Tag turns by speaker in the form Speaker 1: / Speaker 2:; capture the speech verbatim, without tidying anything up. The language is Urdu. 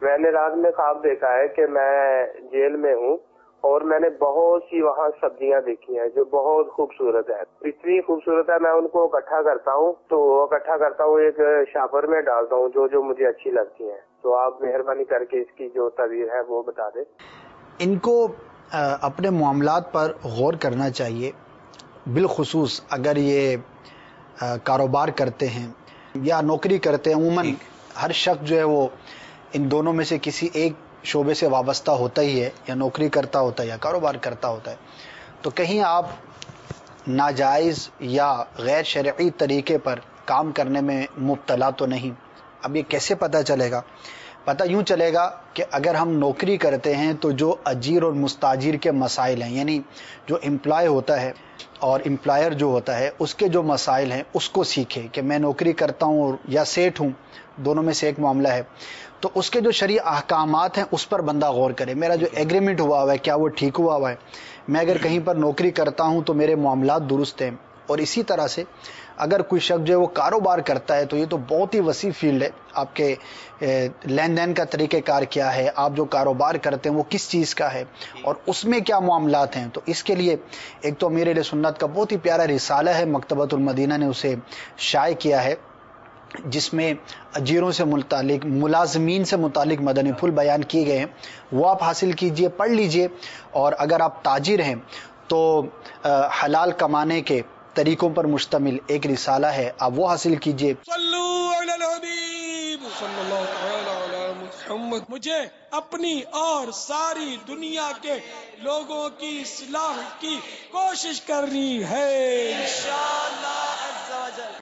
Speaker 1: میں نے رات میں خواب دیکھا ہے کہ میں جیل میں ہوں اور میں نے بہت سی وہاں سبزیاں دیکھی ہیں جو بہت خوبصورت ہے، اتنی خوبصورت ہے، میں ان کو اکٹھا کرتا ہوں تو اکٹھا کرتا ہوں ایک شاپر میں ڈالتا ہوں جو جو مجھے اچھی لگتی ہیں. تو آپ مہربانی کر کے اس کی جو تعبیر ہے وہ بتا دیں.
Speaker 2: ان کو اپنے معاملات پر غور کرنا چاہیے، بالخصوص اگر یہ کاروبار کرتے ہیں یا نوکری کرتے ہیں. عموماً ہر شخص جو ہے وہ ان دونوں میں سے کسی ایک شعبے سے وابستہ ہوتا ہی ہے، یا نوکری کرتا ہوتا ہے یا کاروبار کرتا ہوتا ہے. تو کہیں آپ ناجائز یا غیر شرعی طریقے پر کام کرنے میں مبتلا تو نہیں. اب یہ کیسے پتہ چلے گا؟ پتہ یوں چلے گا کہ اگر ہم نوکری کرتے ہیں تو جو اجیر اور مستاجر کے مسائل ہیں، یعنی جو امپلائی ہوتا ہے اور امپلائر جو ہوتا ہے اس کے جو مسائل ہیں اس کو سیکھے کہ میں نوکری کرتا ہوں یا سیٹ ہوں، دونوں میں سے ایک معاملہ ہے، تو اس کے جو شرعی احکامات ہیں اس پر بندہ غور کرے. میرا جو ایگریمنٹ ہوا ہوا ہے کیا وہ ٹھیک ہوا ہوا ہے؟ میں اگر کہیں پر نوکری کرتا ہوں تو میرے معاملات درست ہیں. اور اسی طرح سے اگر کوئی شخص جو ہے وہ کاروبار کرتا ہے تو یہ تو بہت ہی وسیع فیلڈ ہے. آپ کے لین دین کا طریقہ کار کیا ہے، آپ جو کاروبار کرتے ہیں وہ کس چیز کا ہے اور اس میں کیا معاملات ہیں. تو اس کے لیے ایک تو امیر اہل سنت کا بہت ہی پیارا رسالہ ہے، مکتبۃ المدینہ نے اسے شائع کیا ہے، جس میں اجیروں سے متعلق، ملازمین سے متعلق مدنی پھول بیان کیے گئے ہیں. وہ آپ حاصل کیجئے، پڑھ لیجئے. اور اگر آپ تاجر ہیں تو حلال کمانے کے طریقوں پر مشتمل ایک رسالہ ہے، آپ وہ حاصل کیجئے.
Speaker 3: صلو علی الحبیب صلی اللہ تعالی علی محمد. مجھے اپنی اور ساری دنیا کے لوگوں کی اصلاح کی کوشش کرنی ہے انشاءاللہ.